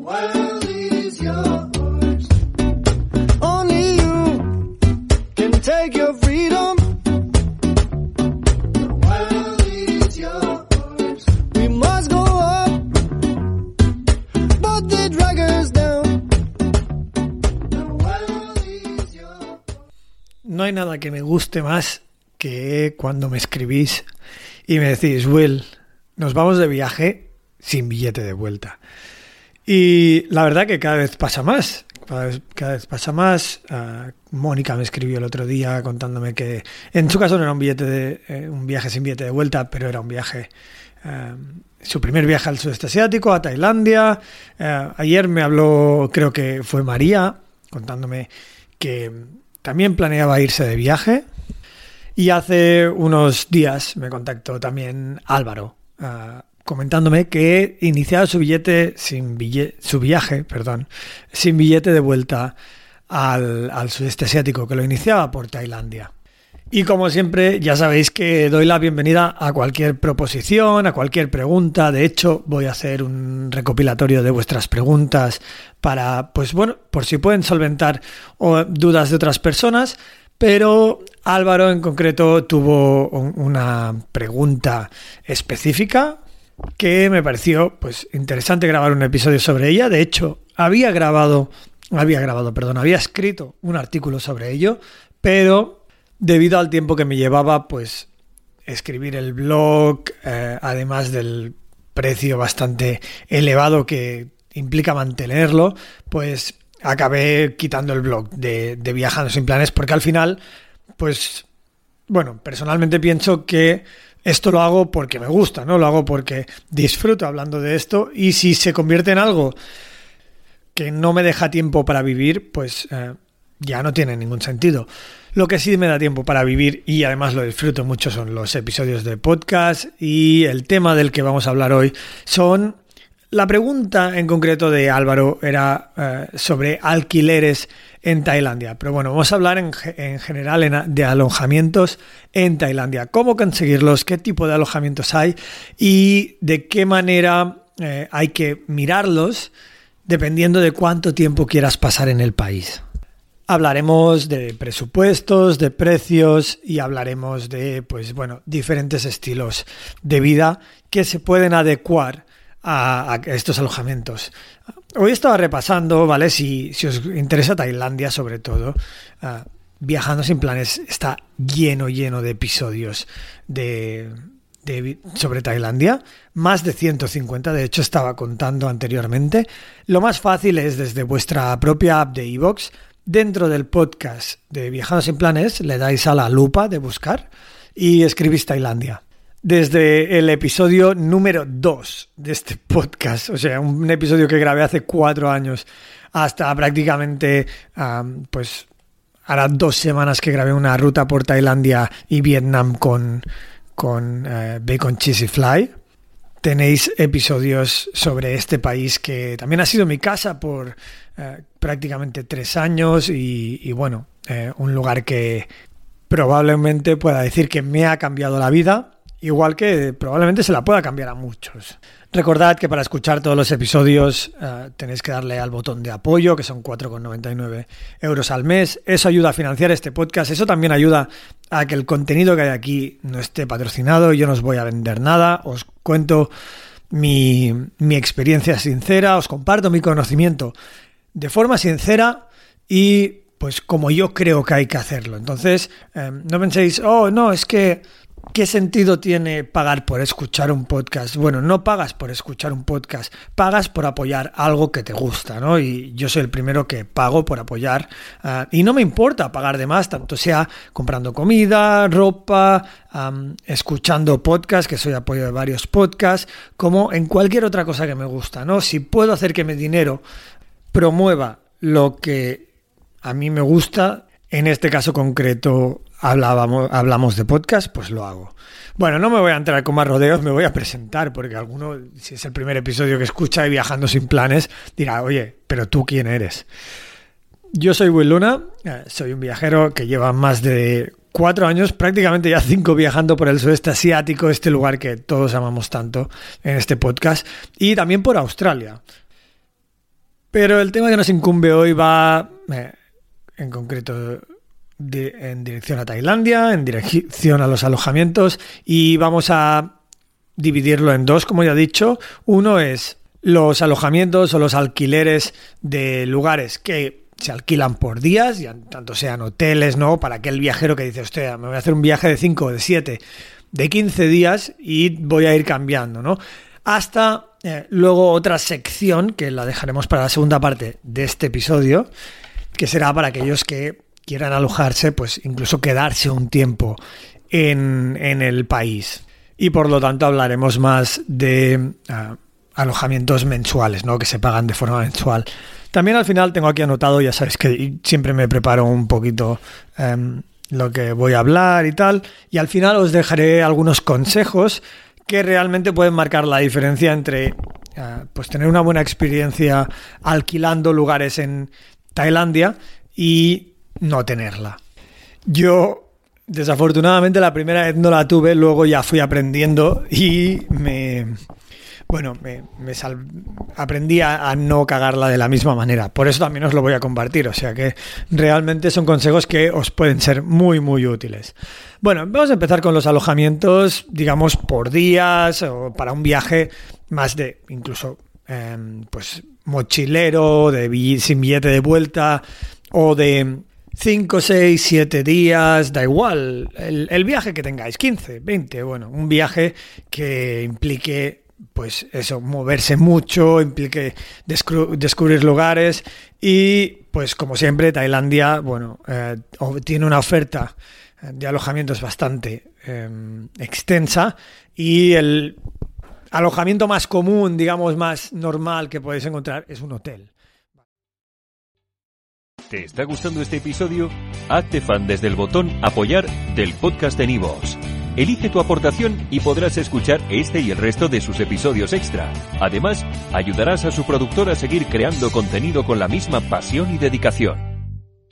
world is yours. Only you can take your freedom. The world is yours. We must go up, but they drag us down. The world is yours. No hay nada que me guste más que cuando me escribís y me decís, Will, nos vamos de viaje sin billete de vuelta. Y la verdad que cada vez pasa más. Cada vez pasa más. Mónica me escribió el otro día contándome que en su caso no era un viaje sin billete de vuelta, pero era un viaje, su primer viaje al sudeste asiático, a Tailandia. Ayer me habló, creo que fue María, contándome que también planeaba irse de viaje. Y hace unos días me contactó también Álvaro, comentándome que iniciaba su viaje sin billete de vuelta al sudeste asiático, que lo iniciaba por Tailandia. Y como siempre, ya sabéis que doy la bienvenida a cualquier proposición, a cualquier pregunta. De hecho, voy a hacer un recopilatorio de vuestras preguntas para, pues bueno, por si pueden solventar dudas de otras personas. Pero Álvaro en concreto tuvo una pregunta específica que me pareció pues interesante grabar un episodio sobre ella. De hecho, había escrito un artículo sobre ello, pero debido al tiempo que me llevaba pues escribir el blog, además del precio bastante elevado que implica mantenerlo, pues acabé quitando el blog de Viajando Sin Planes, porque al final, pues, bueno, personalmente pienso que esto lo hago porque me gusta, ¿no? Lo hago porque disfruto hablando de esto, y si se convierte en algo que no me deja tiempo para vivir, pues ya no tiene ningún sentido. Lo que sí me da tiempo para vivir, y además lo disfruto mucho, son los episodios de podcast, y el tema del que vamos a hablar hoy son... La pregunta en concreto de Álvaro era sobre alquileres en Tailandia. Pero bueno, vamos a hablar en general de alojamientos en Tailandia. ¿Cómo conseguirlos? ¿Qué tipo de alojamientos hay? Y de qué manera hay que mirarlos dependiendo de cuánto tiempo quieras pasar en el país. Hablaremos de presupuestos, de precios, y hablaremos de, pues bueno, diferentes estilos de vida que se pueden adecuar a estos alojamientos. Hoy estaba repasando, ¿vale? Si os interesa Tailandia, sobre todo, Viajando Sin Planes está lleno de episodios sobre Tailandia, más de 150, de hecho estaba contando anteriormente. Lo más fácil es desde vuestra propia app de iVoox, dentro del podcast de Viajando Sin Planes, le dais a la lupa de buscar y escribís Tailandia. Desde el episodio número 2 de este podcast, o sea, un episodio que grabé hace 4 años, hasta prácticamente, pues, hará 2 semanas que grabé una ruta por Tailandia y Vietnam con Bacon Cheesy Fly. Tenéis episodios sobre este país que también ha sido mi casa por prácticamente 3 años y bueno, un lugar que probablemente pueda decir que me ha cambiado la vida. Igual que probablemente se la pueda cambiar a muchos. Recordad que para escuchar todos los episodios tenéis que darle al botón de apoyo, que son 4,99 € al mes. Eso ayuda a financiar este podcast. Eso también ayuda a que el contenido que hay aquí no esté patrocinado. Yo no os voy a vender nada. Os cuento mi experiencia sincera. Os comparto mi conocimiento de forma sincera y pues como yo creo que hay que hacerlo. Entonces, no penséis, oh, no, es que ¿qué sentido tiene pagar por escuchar un podcast? Bueno, no pagas por escuchar un podcast, pagas por apoyar algo que te gusta, ¿no? Y yo soy el primero que pago por apoyar, y no me importa pagar de más, tanto sea comprando comida, ropa, escuchando podcasts, que soy apoyo de varios podcasts, como en cualquier otra cosa que me gusta, ¿no? Si puedo hacer que mi dinero promueva lo que a mí me gusta, en este caso concreto hablamos de podcast, pues lo hago. Bueno, no me voy a entrar con más rodeos, me voy a presentar, porque alguno, si es el primer episodio que escucha y Viajando Sin Planes, dirá, oye, pero ¿tú quién eres? Yo soy Will Luna, soy un viajero que lleva más de 4 años, prácticamente ya 5 viajando por el sudeste asiático, este lugar que todos amamos tanto en este podcast, y también por Australia. Pero el tema que nos incumbe hoy va, en concreto, en dirección a Tailandia, en dirección a los alojamientos, y vamos a dividirlo en dos, como ya he dicho. Uno es los alojamientos o los alquileres de lugares que se alquilan por días, ya tanto sean hoteles, ¿no? Para aquel viajero que dice, hostia, me voy a hacer un viaje de 5, de 7, de 15 días y voy a ir cambiando, ¿no? Hasta luego otra sección, que la dejaremos para la segunda parte de este episodio, que será para aquellos que quieran alojarse, pues incluso quedarse un tiempo en el país. Y por lo tanto hablaremos más de alojamientos mensuales, ¿no? Que se pagan de forma mensual. También al final tengo aquí anotado, ya sabes que siempre me preparo un poquito lo que voy a hablar y tal, y al final os dejaré algunos consejos que realmente pueden marcar la diferencia entre pues tener una buena experiencia alquilando lugares en Tailandia y no tenerla. Yo desafortunadamente la primera vez no la tuve, luego ya fui aprendiendo y aprendí a no cagarla de la misma manera. Por eso también os lo voy a compartir. O sea que realmente son consejos que os pueden ser muy, muy útiles. Bueno, vamos a empezar con los alojamientos, digamos, por días o para un viaje más de incluso pues mochilero, sin billete de vuelta o de 5, 6, 7 días, da igual, el viaje que tengáis, 15, 20, bueno, un viaje que implique, pues eso, moverse mucho, implique descubrir lugares y, pues como siempre, Tailandia, bueno, tiene una oferta de alojamientos bastante extensa y el alojamiento más común, digamos, más normal que podéis encontrar es un hotel. ¿Te está gustando este episodio? Hazte fan desde el botón Apoyar del podcast de Nivos. Elige tu aportación y podrás escuchar este y el resto de sus episodios extra. Además, ayudarás a su productor a seguir creando contenido con la misma pasión y dedicación.